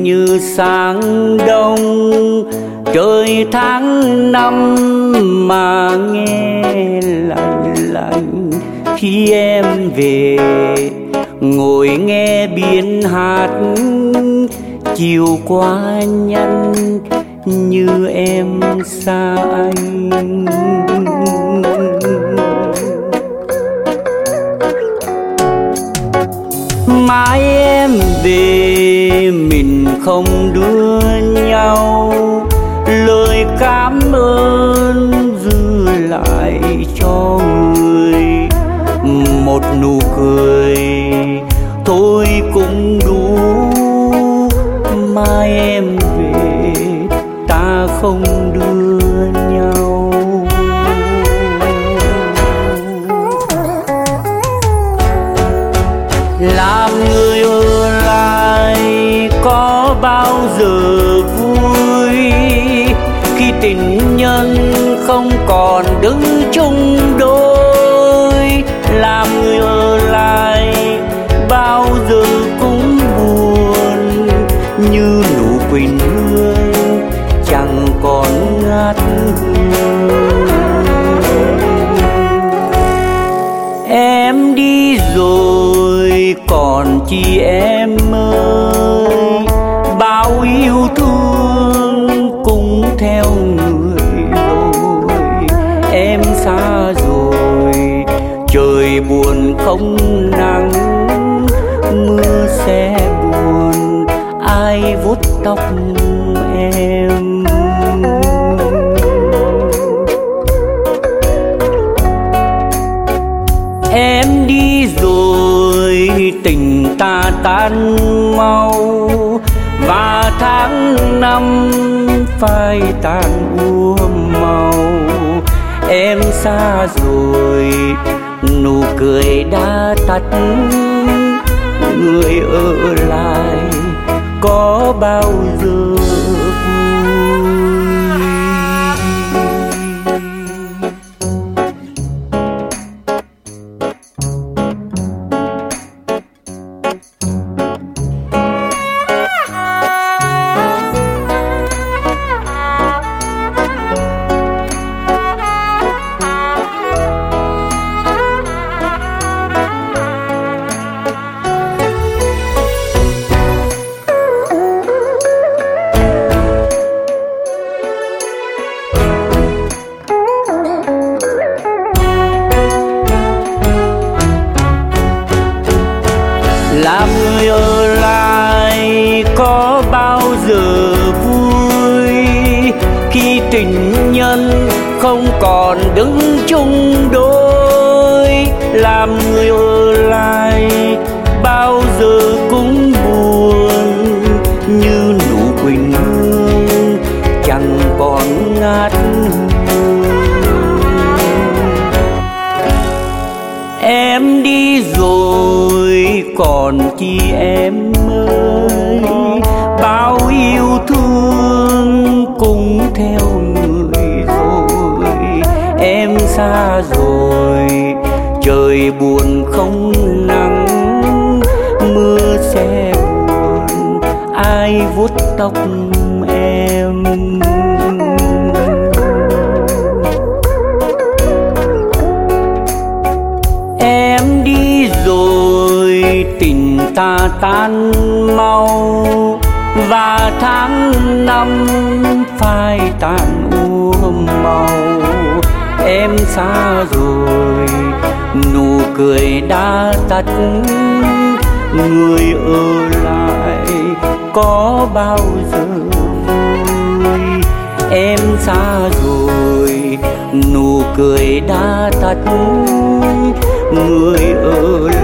như sáng đông trời tháng năm mà nghe lạnh lạnh. Khi em về ngồi nghe biển hát chiều qua nhanh như em xa anh. Mai em về mình không đưa nhau lời cảm ơn dư lại cho người. Một nụ cười thôi cũng đủ. Mai em về ta không đưa nhau. Làm người ở lại có bao giờ vui khi tình nhân không còn đứng chung đôi. Làm người ở lại bao giờ cũng buồn như nụ quỳnh hương chẳng còn ngát hương. Em đi rồi còn chi em ơi, bao yêu thương cũng theo người rồi. Em xa rồi trời buồn không nắng, mưa sẽ buồn ai vuốt tóc em. Em đi rồi tình ta tan mau và tháng năm phai tàn úa màu. Em xa rồi nụ cười đã tắt, người ở lại có bao giờ làm người ở lại có bao giờ vui khi tình nhân không còn đứng chung đôi. Làm người ở lại bao giờ cũng buồn như nụ quỳnh hương chẳng còn ngát hương. Em đi rồi còn chi em ơi, bao yêu thương cũng theo người rồi. Em xa rồi trời buồn không nắng, mưa sẽ buồn ai vuốt tóc em. Em đi rồi tình ta tan mau và tháng năm phai tàn úa màu. Em xa rồi nụ cười đã tắt, người ở lại có bao giờ vui. Em xa rồi nụ cười đã tắt, người ở